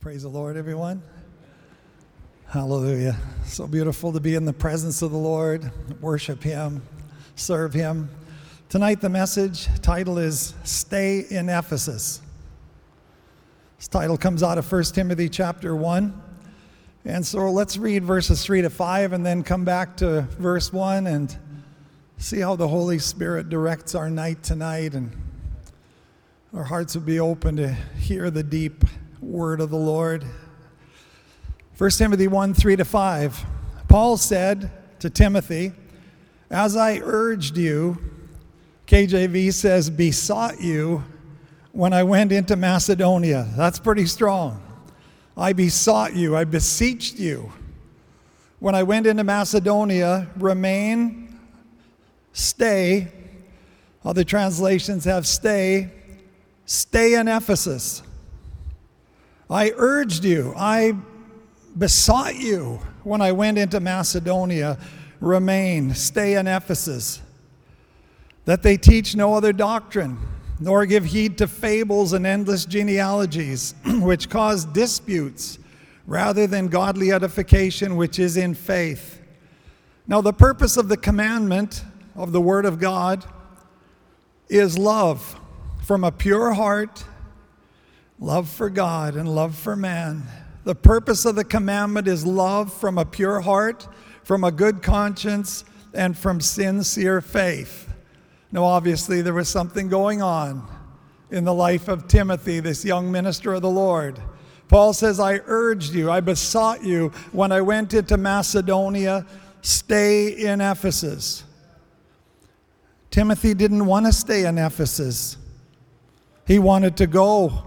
Praise the Lord, everyone. Hallelujah. So beautiful to be in the presence of the Lord, worship Him, serve Him. Tonight the message title is Stay in Ephesus. This title comes out of 1 Timothy chapter 1. And so let's read verses 3 to 5 and then come back to verse 1 and see how the Holy Spirit directs our night tonight, and our hearts will be open to hear the deep word of the Lord. 1 Timothy 1, 3 to 5. Paul said to Timothy, as I urged you, KJV says, besought you when I went into Macedonia. That's pretty strong. I besought you, I beseeched you. When I went into Macedonia, remain, stay. Other translations have stay in Ephesus. I urged you, I besought you when I went into Macedonia, remain, stay in Ephesus, that they teach no other doctrine, nor give heed to fables and endless genealogies, which cause disputes, rather than godly edification, which is in faith. Now the purpose of the commandment of the Word of God is love from a pure heart, love for God and love for man. The purpose of the commandment is love from a pure heart, from a good conscience, and from sincere faith. Now, obviously, there was something going on in the life of Timothy, this young minister of the Lord. Paul says, I urged you, I besought you when I went into Macedonia, stay in Ephesus. Timothy didn't want to stay in Ephesus. He wanted to go.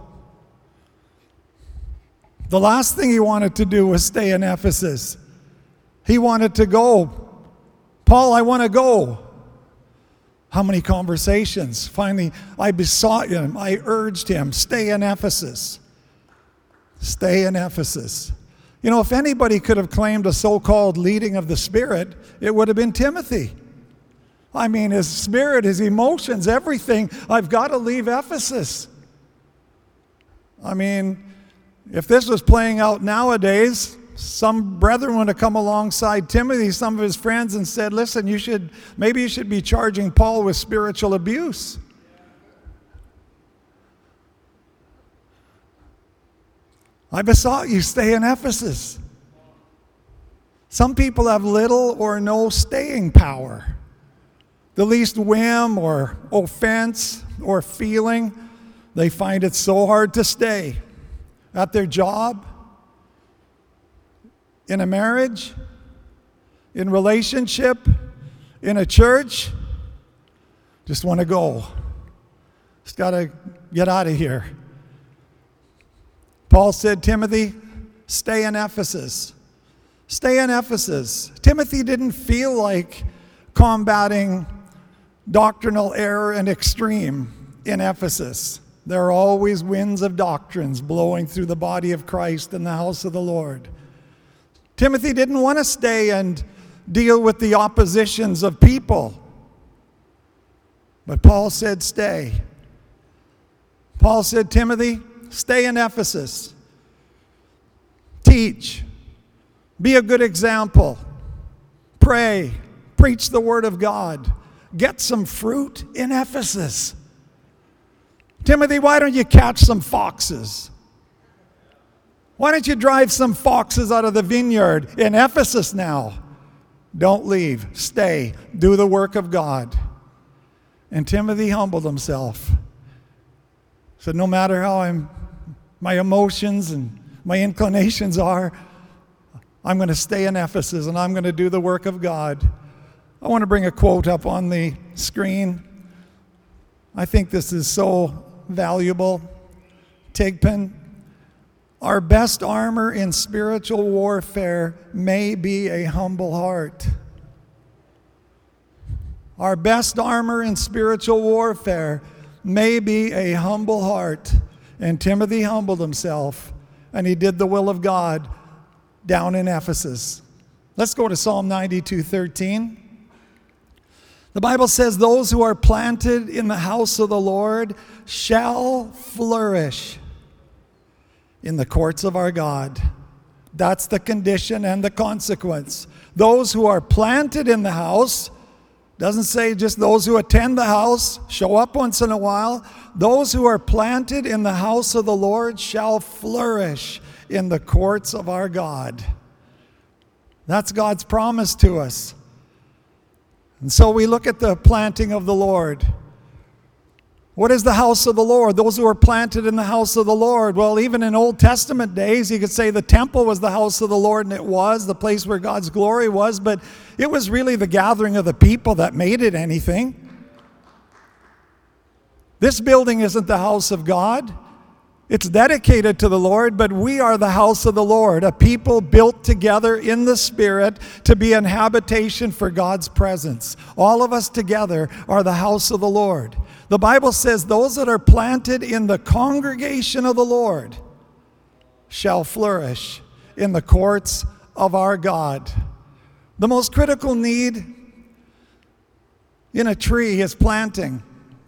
The last thing he wanted to do was stay in Ephesus. He wanted to go. Paul, I want to go. How many conversations? Finally, I besought him, I urged him, stay in Ephesus. Stay in Ephesus. You know, if anybody could have claimed a so-called leading of the Spirit, it would have been Timothy. I mean, his spirit, his emotions, everything. I've got to leave Ephesus. I mean, if this was playing out nowadays, some brethren would have come alongside Timothy, some of his friends, and said, listen, maybe you should be charging Paul with spiritual abuse. I besought you, stay in Ephesus. Some people have little or no staying power. The least whim or offense or feeling, they find it so hard to stay. At their job, in a marriage, in relationship, in a church, just want to go. Just got to get out of here. Paul said, Timothy, stay in Ephesus. Stay in Ephesus. Timothy didn't feel like combating doctrinal error and extreme in Ephesus. There are always winds of doctrines blowing through the body of Christ in the house of the Lord. Timothy didn't want to stay and deal with the oppositions of people. But Paul said, stay. Paul said, Timothy, stay in Ephesus. Teach. Be a good example. Pray. Preach the word of God. Get some fruit in Ephesus. Timothy, why don't you catch some foxes? Why don't you drive some foxes out of the vineyard in Ephesus now? Don't leave. Stay. Do the work of God. And Timothy humbled himself. Said, no matter how my emotions and my inclinations are, I'm going to stay in Ephesus and I'm going to do the work of God. I want to bring a quote up on the screen. I think this is so valuable. Thigpen, our best armor in spiritual warfare may be a humble heart. Our best armor in spiritual warfare may be a humble heart. And Timothy humbled himself, and he did the will of God down in Ephesus. Let's go to Psalm 92:13. The Bible says, those who are planted in the house of the Lord shall flourish. in the courts of our God. That's the condition and the consequence. Those who are planted in the house, doesn't say just those who attend the house, show up once in a while. Those who are planted in the house of the Lord shall flourish in the courts of our God. That's God's promise to us. And so we look at the planting of the Lord. What is the house of the Lord? Those who are planted in the house of the Lord. Well, even in Old Testament days, you could say the temple was the house of the Lord, and it was the place where God's glory was, but it was really the gathering of the people that made it anything. This building isn't the house of God. It's dedicated to the Lord, but we are the house of the Lord, a people built together in the Spirit to be an habitation for God's presence. All of us together are the house of the Lord. The Bible says those that are planted in the congregation of the Lord shall flourish in the courts of our God. The most critical need in a tree is planting.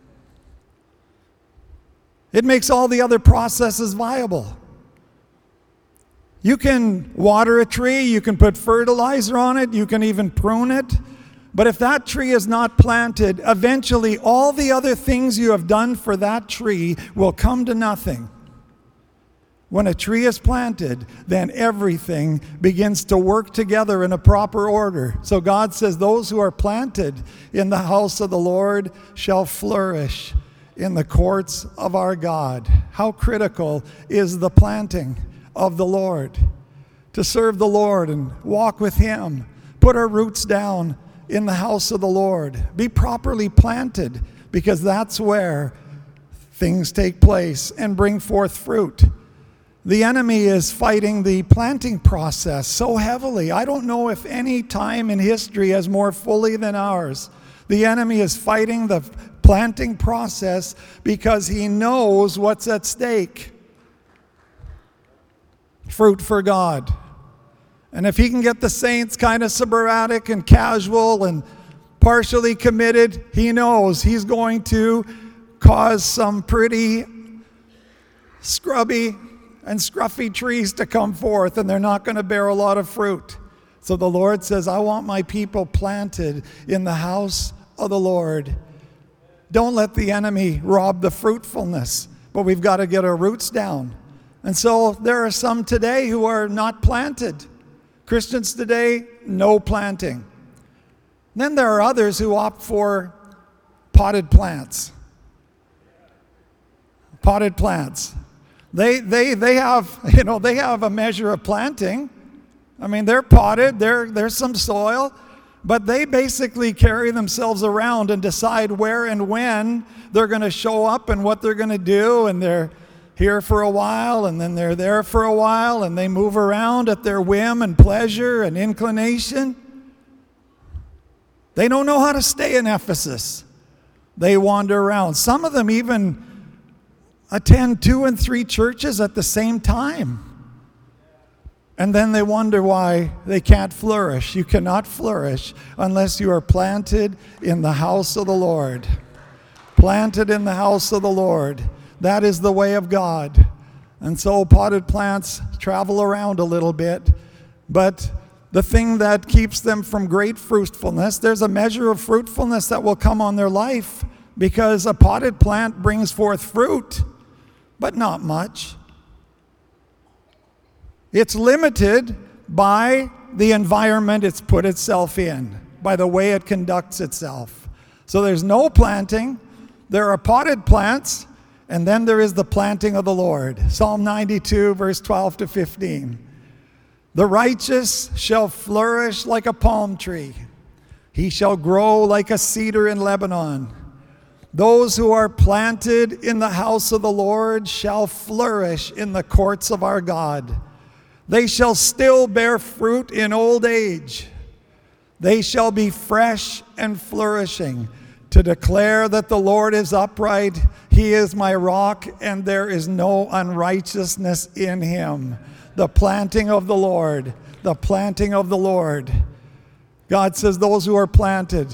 It makes all the other processes viable. You can water a tree, you can put fertilizer on it, you can even prune it. But if that tree is not planted, eventually all the other things you have done for that tree will come to nothing. When a tree is planted, then everything begins to work together in a proper order. So God says those who are planted in the house of the Lord shall flourish in the courts of our God. How critical is the planting of the Lord? To serve the Lord and walk with Him. Put our roots down in the house of the Lord. Be properly planted, because that's where things take place and bring forth fruit. The enemy is fighting the planting process so heavily. I don't know if any time in history has more fully than ours. The enemy is fighting the planting process because he knows what's at stake. Fruit for God. And if he can get the saints kind of sporadic and casual and partially committed, he knows he's going to cause some pretty scrubby and scruffy trees to come forth, and they're not going to bear a lot of fruit. So the Lord says, I want my people planted in the house of the Lord. Don't let the enemy rob the fruitfulness, but we've got to get our roots down. And so there are some today who are not planted. Christians today, no planting. Then there are others who opt for potted plants. Potted plants. They have, they have a measure of planting. I mean, they're potted, there's some soil, but they basically carry themselves around and decide where and when they're going to show up and what they're going to do, and they're here for a while, and then they're there for a while, and they move around at their whim and pleasure and inclination. They don't know how to stay in Ephesus. They wander around. Some of them even attend 2 and 3 churches at the same time. And then they wonder why they can't flourish. You cannot flourish unless you are planted in the house of the Lord. Planted in the house of the Lord. That is the way of God. And so potted plants travel around a little bit, but the thing that keeps them from great fruitfulness, there's a measure of fruitfulness that will come on their life, because a potted plant brings forth fruit, but not much. It's limited by the environment it's put itself in, by the way it conducts itself. So there's no planting, there are potted plants, and then there is the planting of the Lord. Psalm 92, verse 12 to 15. The righteous shall flourish like a palm tree. He shall grow like a cedar in Lebanon. Those who are planted in the house of the Lord shall flourish in the courts of our God. They shall still bear fruit in old age. They shall be fresh and flourishing, to declare that the Lord is upright. He is my rock, and there is no unrighteousness in him. The planting of the Lord, the planting of the Lord. God says those who are planted,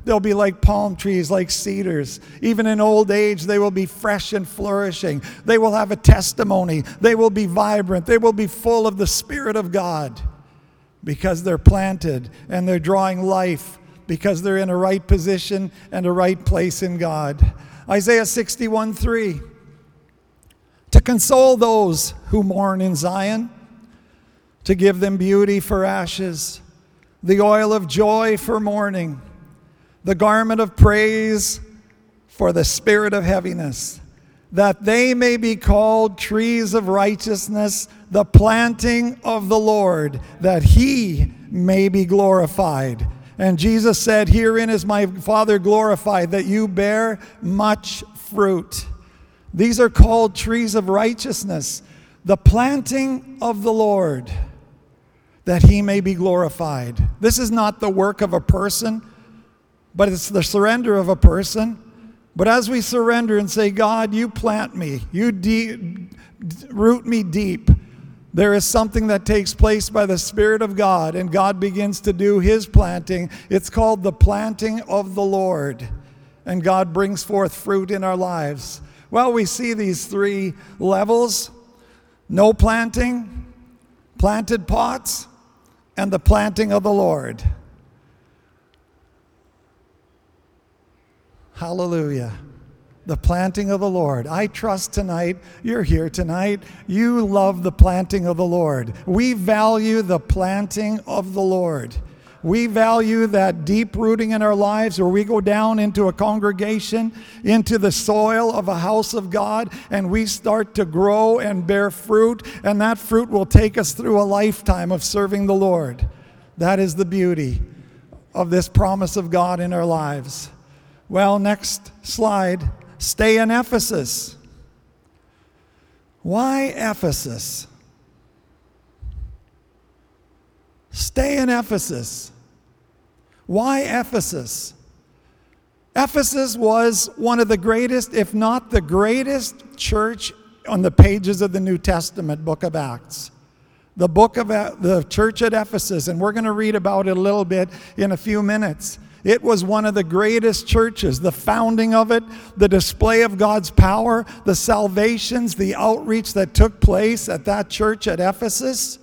They'll be like palm trees, like cedars. Even in old age, they will be fresh and flourishing. They will have a testimony. They will be vibrant. They will be full of the Spirit of God because they're planted and they're drawing life because they're in a right position and a right place in God. Isaiah 61:3. To console those who mourn in Zion, to give them beauty for ashes, the oil of joy for mourning, the garment of praise for the spirit of heaviness, that they may be called trees of righteousness, the planting of the Lord, that he may be glorified. And Jesus said, herein is my Father glorified, that you bear much fruit. These are called trees of righteousness, the planting of the Lord, that he may be glorified. This is not the work of a person, but it's the surrender of a person. But as we surrender and say, God, you plant me, you root me deep, there is something that takes place by the Spirit of God, and God begins to do his planting. It's called the planting of the Lord, and God brings forth fruit in our lives. Well, we see these three levels: no planting, planted pots, and the planting of the Lord. Hallelujah. The planting of the Lord. I trust tonight, you're here tonight, you love the planting of the Lord. We value the planting of the Lord. We value that deep rooting in our lives where we go down into a congregation, into the soil of a house of God, and we start to grow and bear fruit, and that fruit will take us through a lifetime of serving the Lord. That is the beauty of this promise of God in our lives. Well, next slide. Stay in Ephesus. Why Ephesus? Stay in Ephesus. Why Ephesus? Ephesus was one of the greatest, if not the greatest, church on the pages of the New Testament, book of Acts. The book of the church at Ephesus, and we're going to read about it a little bit in a few minutes. It was one of the greatest churches. The founding of it, the display of God's power, the salvations, the outreach that took place at that church at Ephesus.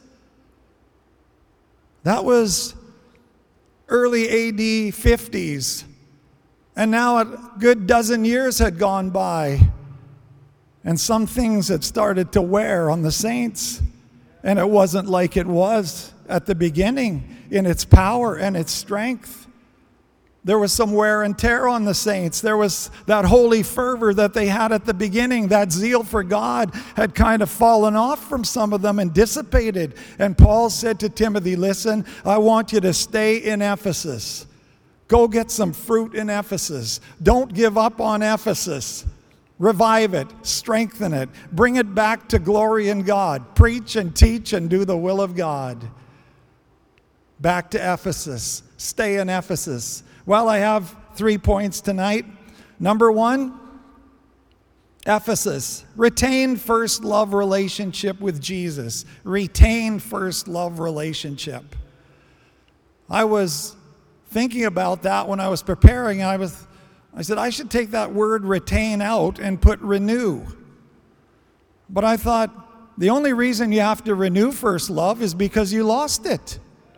That was early AD 50s. And now a good dozen years had gone by. And some things had started to wear on the saints. And it wasn't like it was at the beginning in its power and its strength. There was some wear and tear on the saints. There was that holy fervor that they had at the beginning. That zeal for God had kind of fallen off from some of them and dissipated. And Paul said to Timothy, listen, I want you to stay in Ephesus. Go get some fruit in Ephesus. Don't give up on Ephesus. Revive it, strengthen it, bring it back to glory in God. Preach and teach and do the will of God. Back to Ephesus. Stay in Ephesus. Well, I have 3 points tonight. Number 1, Ephesus. Retain first love relationship with Jesus. Retain first love relationship. I was thinking about that when I was preparing. I said, I should take that word retain out and put renew. But I thought, the only reason you have to renew first love is because you lost it.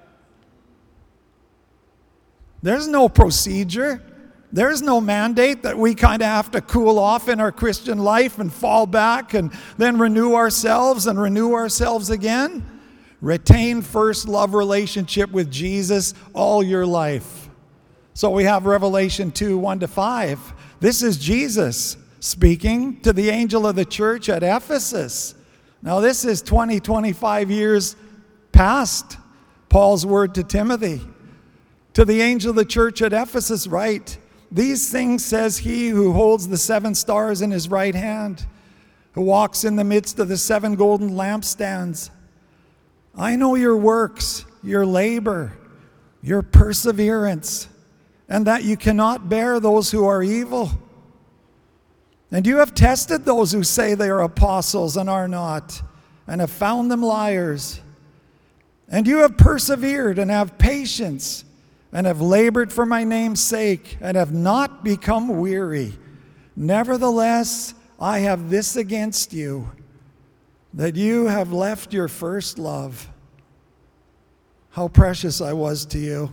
There's no procedure. There's no mandate that we kind of have to cool off in our Christian life and fall back and then renew ourselves again. Retain first love relationship with Jesus all your life. So we have Revelation 2, 1-5. This is Jesus speaking to the angel of the church at Ephesus. Now this is 25 years past Paul's word to Timothy. To the angel of the church at Ephesus write, these things says he who holds the 7 stars in his right hand, who walks in the midst of the 7 golden lampstands. I know your works, your labor, your perseverance, and that you cannot bear those who are evil. And you have tested those who say they are apostles and are not, and have found them liars. And you have persevered and have patience, and have labored for my name's sake, and have not become weary. Nevertheless, I have this against you, that you have left your first love. How precious I was to you.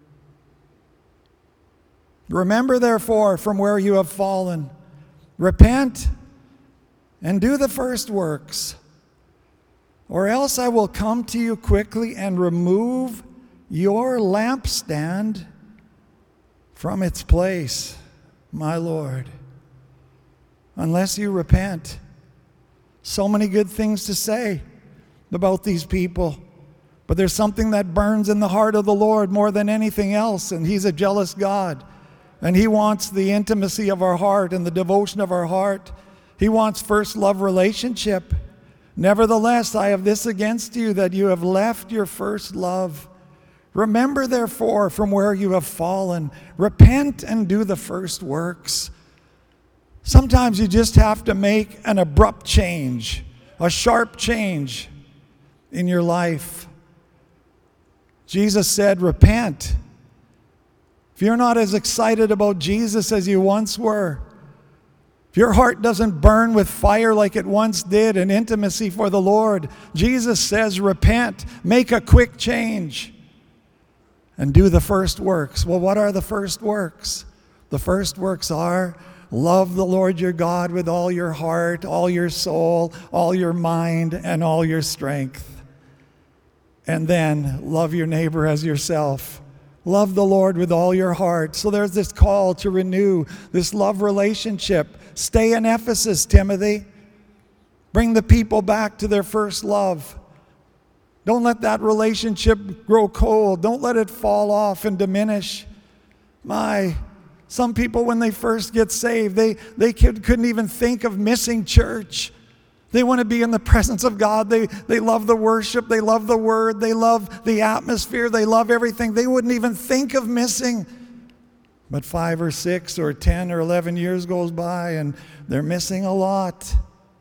Remember, therefore, from where you have fallen. Repent and do the first works, or else I will come to you quickly and remove your lampstand from its place, my Lord, unless you repent. So many good things to say about these people, but there's something that burns in the heart of the Lord more than anything else, and He's a jealous God, and He wants the intimacy of our heart and the devotion of our heart. He wants first love relationship. Nevertheless, I have this against you, that you have left your first love. Remember, therefore, from where you have fallen. Repent and do the first works. Sometimes you just have to make an abrupt change, a sharp change in your life. Jesus said, repent. If you're not as excited about Jesus as you once were, if your heart doesn't burn with fire like it once did in intimacy for the Lord, Jesus says, repent, make a quick change, and do the first works. Well, what are the first works? The first works are love the Lord your God with all your heart, all your soul, all your mind, and all your strength. And then love your neighbor as yourself. Love the Lord with all your heart. So there's this call to renew this love relationship. Stay in Ephesus, Timothy. Bring the people back to their first love. Don't let that relationship grow cold. Don't let it fall off and diminish. Some people, when they first get saved, they couldn't even think of missing church. They want to be in the presence of God. They love the worship. They love the word. They love the atmosphere. They love everything. They wouldn't even think of missing. But 5 or 6 or 10 or 11 years goes by and they're missing a lot.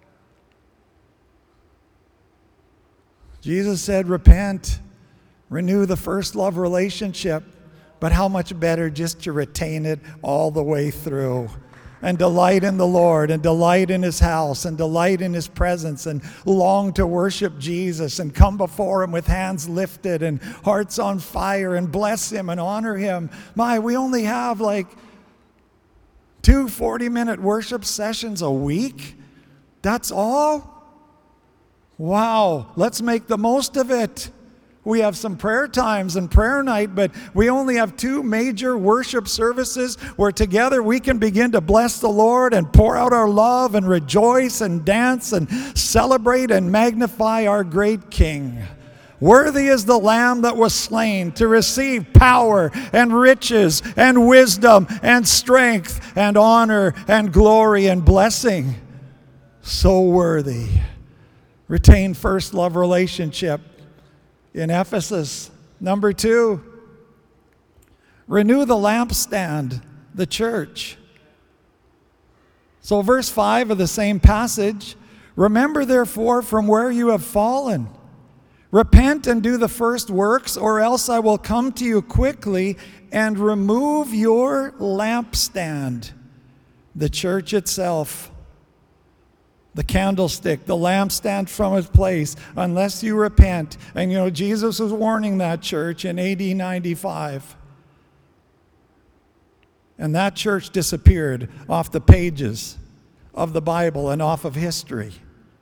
Jesus said, repent, renew the first love relationship. But how much better just to retain it all the way through and delight in the Lord and delight in His house and delight in His presence and long to worship Jesus and come before Him with hands lifted and hearts on fire and bless Him and honor Him. We only have like 2 40-minute worship sessions a week. That's all? Wow, let's make the most of it. We have some prayer times and prayer night, but we only have 2 major worship services where together we can begin to bless the Lord and pour out our love and rejoice and dance and celebrate and magnify our great King. Worthy is the Lamb that was slain to receive power and riches and wisdom and strength and honor and glory and blessing. So worthy. Retain first love relationship. In Ephesus, number 2, renew the lampstand, the church. So verse 5 of the same passage, remember therefore from where you have fallen. Repent and do the first works, or else I will come to you quickly and remove your lampstand, the church itself. The candlestick, the lampstand from its place, unless you repent. And Jesus was warning that church in AD 95. And that church disappeared off the pages of the Bible and off of history.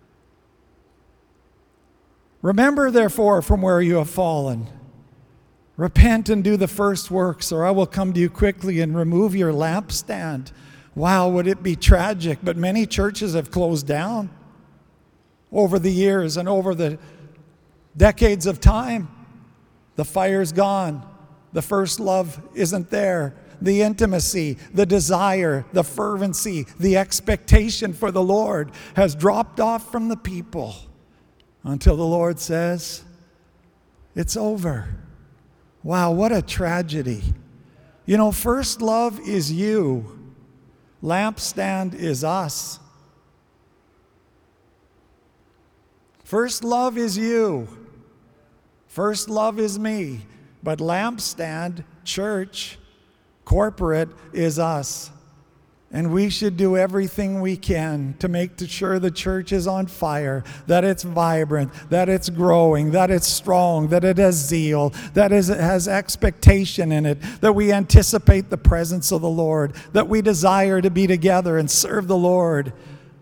Remember, therefore, from where you have fallen. Repent and do the first works, or I will come to you quickly and remove your lampstand. Wow, would it be tragic, but many churches have closed down over the years and over the decades of time. The fire's gone. The first love isn't there. The intimacy, the desire, the fervency, the expectation for the Lord has dropped off from the people until the Lord says, it's over. Wow, what a tragedy. First love is you. Lampstand is us. First love is you. First love is me. But lampstand church, corporate, is us. And we should do everything we can to make sure the church is on fire, that it's vibrant, that it's growing, that it's strong, that it has zeal, that it has expectation in it, that we anticipate the presence of the Lord, that we desire to be together and serve the Lord.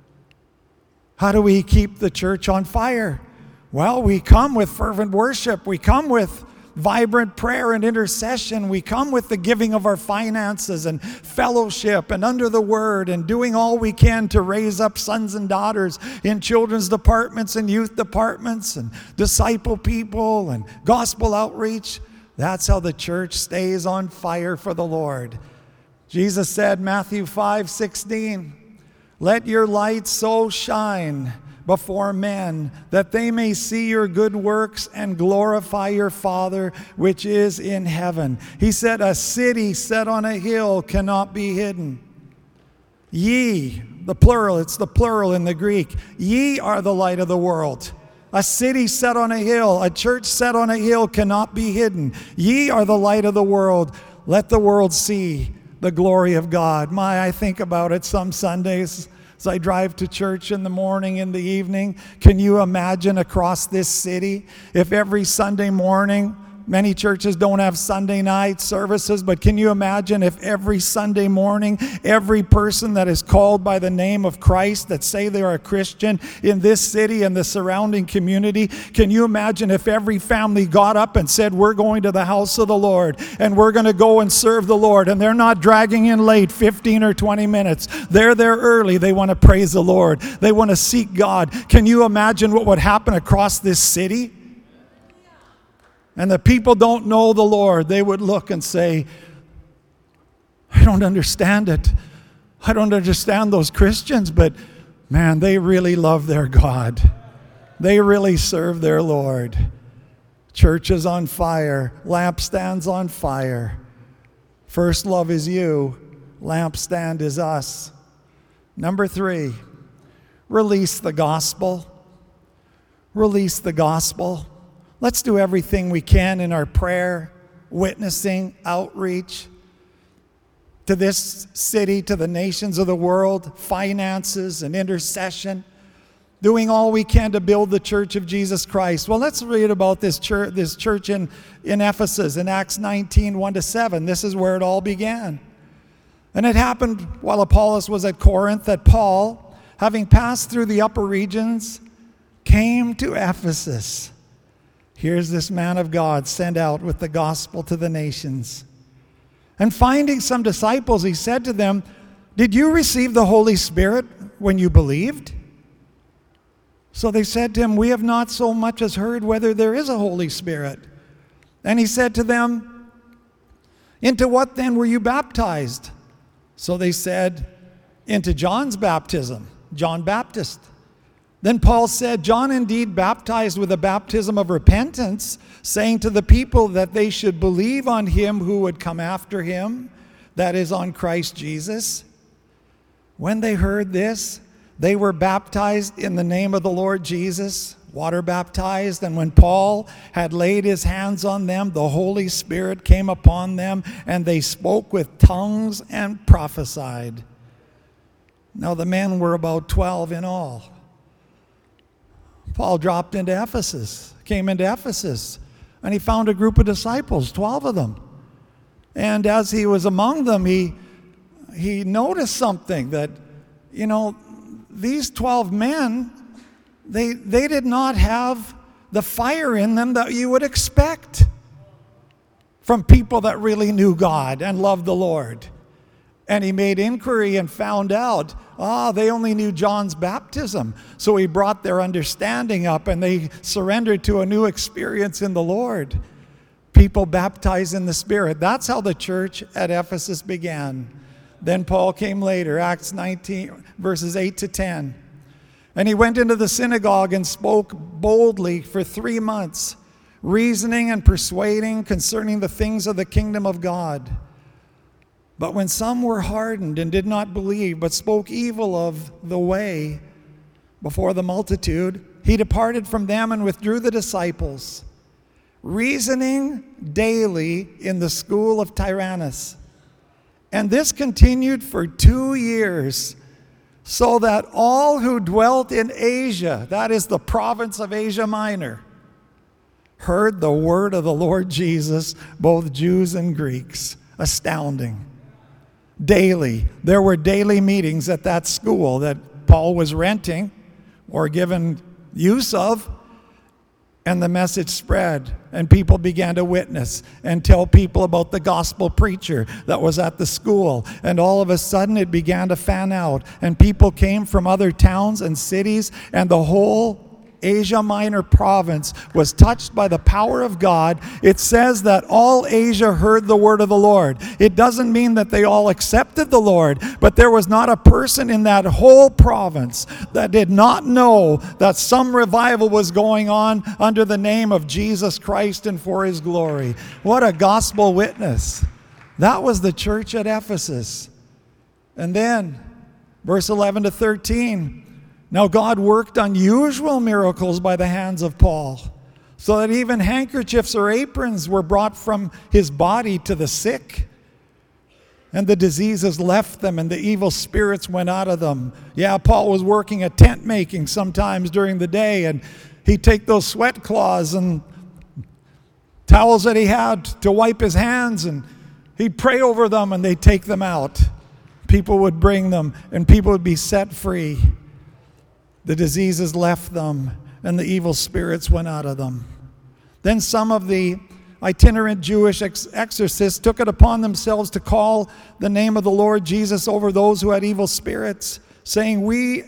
How do we keep the church on fire? Well, we come with fervent worship. We come with vibrant prayer and intercession. We come with the giving of our finances and fellowship and under the word and doing all we can to raise up sons and daughters in children's departments and youth departments and disciple people and gospel outreach. That's how the church stays on fire for the Lord. Jesus said, Matthew 5:16, "Let your light so shine before men, that they may see your good works and glorify your Father which is in heaven." He said, a city set on a hill cannot be hidden. Ye, the plural, it's the plural in the Greek. Ye are the light of the world. A city set on a hill, a church set on a hill cannot be hidden. Ye are the light of the world. Let the world see the glory of God. I think about it some Sundays as I drive to church in the morning, in the evening. Can you imagine across this city if every Sunday morning, many churches don't have Sunday night services, but can you imagine if every Sunday morning, every person that is called by the name of Christ, that say they are a Christian in this city and the surrounding community, can you imagine if every family got up and said, we're going to the house of the Lord and we're going to go and serve the Lord, and they're not dragging in late 15 or 20 minutes. They're there early. They want to praise the Lord. They want to seek God. Can you imagine what would happen across this city? And the people don't know the Lord. They would look and say, I don't understand it. I don't understand those Christians, but man, they really love their God. They really serve their Lord. Church is on fire. Lampstands on fire. First love is you. Lampstand is us. Number 3, release the gospel. Release the gospel. Let's do everything we can in our prayer, witnessing, outreach to this city, to the nations of the world, finances and intercession, doing all we can to build the church of Jesus Christ. Well, let's read about this church in Ephesus in Acts 19, 1-7. This is where it all began. And it happened while Apollos was at Corinth that Paul, having passed through the upper regions, came to Ephesus. Here's this man of God sent out with the gospel to the nations. And finding some disciples, he said to them, did you receive the Holy Spirit when you believed? So they said to him, we have not so much as heard whether there is a Holy Spirit. And he said to them, into what then were you baptized? So they said, into John's baptism, John Baptist. Then Paul said, John indeed baptized with a baptism of repentance, saying to the people that they should believe on him who would come after him, that is, on Christ Jesus. When they heard this, they were baptized in the name of the Lord Jesus, water baptized. And when Paul had laid his hands on them, the Holy Spirit came upon them, and they spoke with tongues and prophesied. Now the men were about 12 in all. Paul dropped into Ephesus, came into Ephesus, and he found a group of disciples, 12 of them. And as he was among them, he noticed something that, these 12 men, they did not have the fire in them that you would expect from people that really knew God and loved the Lord. And he made inquiry and found out, they only knew John's baptism. So he brought their understanding up, and they surrendered to a new experience in the Lord. People baptized in the Spirit. That's how the church at Ephesus began. Then Paul came later, Acts 19, verses 8-10. And he went into the synagogue and spoke boldly for 3 months, reasoning and persuading concerning the things of the kingdom of God. But when some were hardened and did not believe, but spoke evil of the way before the multitude, he departed from them and withdrew the disciples. reasoning daily in the school of Tyrannus. And this continued for 2 years, so that all who dwelt in Asia, that is the province of Asia Minor, heard the word of the Lord Jesus, both Jews and Greeks. Astounding. Daily. There were daily meetings at that school that Paul was renting or given use of, and the message spread, and people began to witness and tell people about the gospel preacher that was at the school. And all of a sudden it began to fan out, and people came from other towns and cities, and the whole Asia Minor province was touched by the power of God. It says that all Asia heard the word of the Lord. It doesn't mean that they all accepted the Lord, but there was not a person in that whole province that did not know that some revival was going on under the name of Jesus Christ and for his glory. What a gospel witness. That was the church at Ephesus. And then, verse 11 to 13, now God worked unusual miracles by the hands of Paul, so that even handkerchiefs or aprons were brought from his body to the sick, and the diseases left them, and the evil spirits went out of them. Yeah, Paul was working at tent making sometimes during the day, and he'd take those sweat cloths and towels that he had to wipe his hands, and he'd pray over them, and they'd take them out. People would bring them, and people would be set free. The diseases left them, and the evil spirits went out of them. Then some of the itinerant Jewish exorcists took it upon themselves to call the name of the Lord Jesus over those who had evil spirits, saying, "We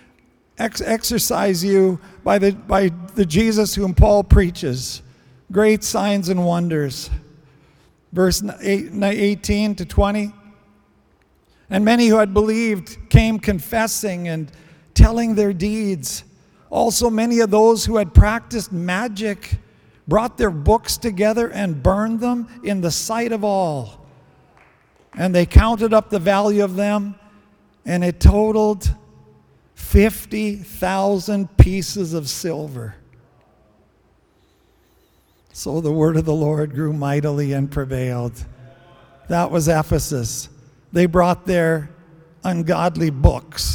exorcise you by the Jesus whom Paul preaches. Great signs and wonders." Verse 18 to 20. And many who had believed came confessing and telling their deeds. Also many of those who had practiced magic brought their books together and burned them in the sight of all. And they counted up the value of them, and it totaled 50,000 pieces of silver. So the word of the Lord grew mightily and prevailed. That was Ephesus. They brought their ungodly books,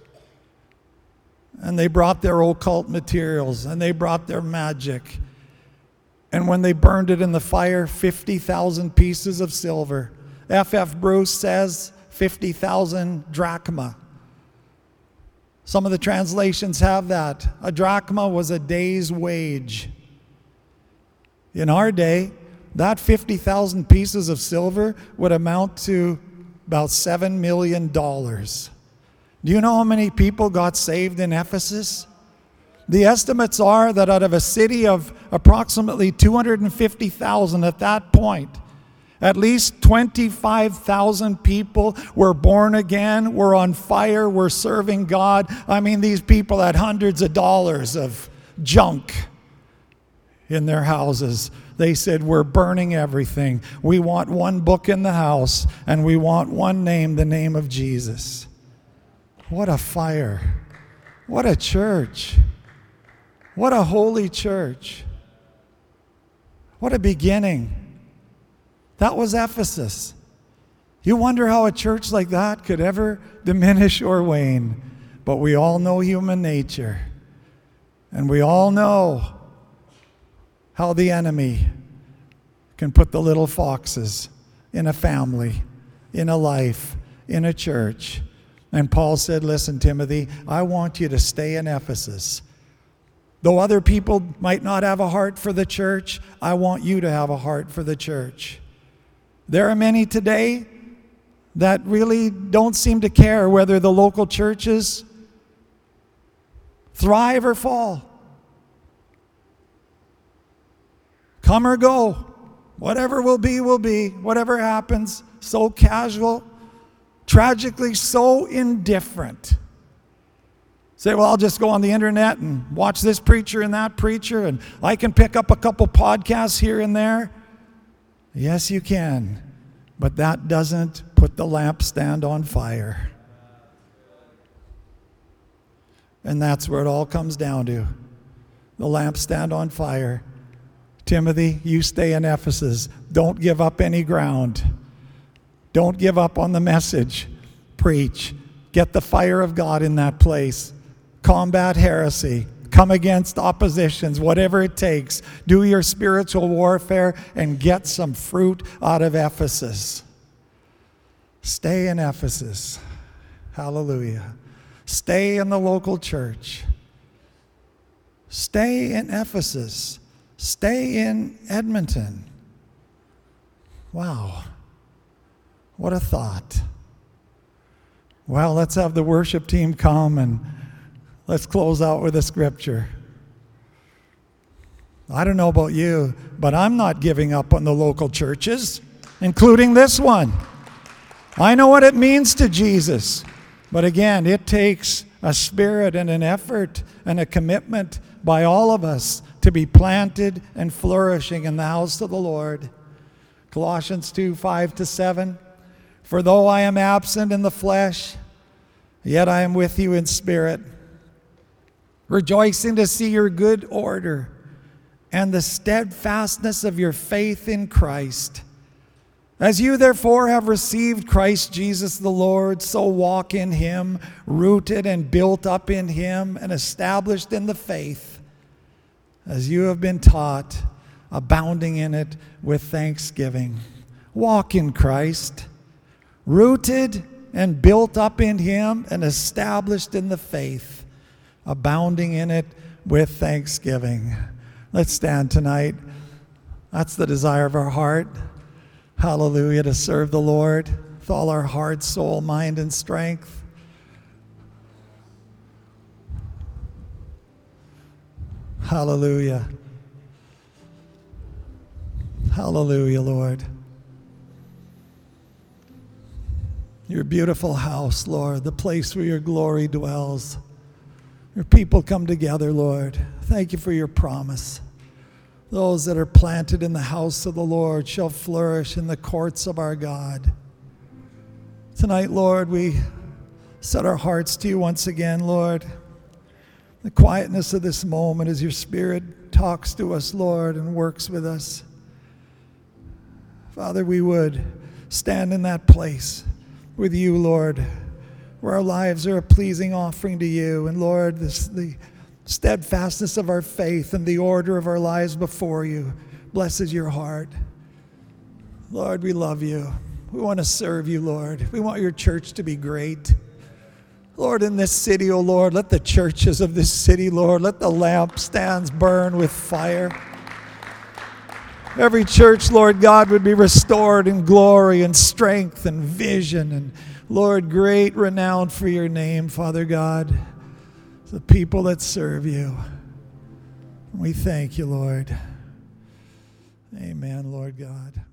and they brought their occult materials, and they brought their magic. And when they burned it in the fire, 50,000 pieces of silver. F.F. Bruce says 50,000 drachma. Some of the translations have that. A drachma was a day's wage. In our day, that 50,000 pieces of silver would amount to about $7 million. Do you know how many people got saved in Ephesus? The estimates are that out of a city of approximately 250,000 at that point, at least 25,000 people were born again, were on fire, were serving God. I mean, these people had hundreds of dollars of junk in their houses. They said, "We're burning everything. We want one book in the house, and we want one name, the name of Jesus." What a fire. What a church. What a holy church. What a beginning. That was Ephesus. You wonder how a church like that could ever diminish or wane. But we all know human nature. And we all know how the enemy can put the little foxes in a family, in a life, in a church. And Paul said, "Listen, Timothy, I want you to stay in Ephesus. Though other people might not have a heart for the church, I want you to have a heart for the church." There are many today that really don't seem to care whether the local churches thrive or fall. Come or go. Whatever will be, will be. Whatever happens. So casual. Tragically so indifferent. Say, "Well, I'll just go on the internet and watch this preacher and that preacher, and I can pick up a couple podcasts here and there." Yes, you can. But that doesn't put the lampstand on fire. And that's where it all comes down to. The lampstand on fire. Timothy, you stay in Ephesus. Don't give up any ground. Don't give up on the message. Preach. Get the fire of God in that place. Combat heresy. Come against oppositions, whatever it takes. Do your spiritual warfare and get some fruit out of Ephesus. Stay in Ephesus. Hallelujah. Stay in the local church. Stay in Ephesus. Stay in Edmonton. Wow. What a thought. Well, let's have the worship team come and let's close out with a scripture. I don't know about you, but I'm not giving up on the local churches, including this one. I know what it means to Jesus. But again, it takes a spirit and an effort and a commitment by all of us to be planted and flourishing in the house of the Lord. Colossians 2, 5-7. For though I am absent in the flesh, yet I am with you in spirit, rejoicing to see your good order and the steadfastness of your faith in Christ. As you therefore have received Christ Jesus the Lord, so walk in him, rooted and built up in him and established in the faith, as you have been taught, abounding in it with thanksgiving. Walk in Christ, rooted and built up in him and established in the faith, abounding in it with thanksgiving. Let's stand tonight. That's the desire of our heart. Hallelujah, to serve the Lord with all our heart, soul, mind, and strength. Hallelujah. Hallelujah, Lord. Your beautiful house, Lord, the place where your glory dwells. Your people come together, Lord. Thank you for your promise. Those that are planted in the house of the Lord shall flourish in the courts of our God. Tonight, Lord, we set our hearts to you once again, Lord. The quietness of this moment as your Spirit talks to us, Lord, and works with us. Father, we would stand in that place with you, Lord, where our lives are a pleasing offering to you. And Lord, the steadfastness of our faith and the order of our lives before you blesses your heart. Lord, we love you. We want to serve you, Lord. We want your church to be great. Lord, in this city, oh Lord, let the churches of this city, Lord, let the lampstands burn with fire. Every church, Lord God, would be restored in glory and strength and vision and, Lord, great renown for your name, Father God. The people that serve you. We thank you, Lord. Amen, Lord God.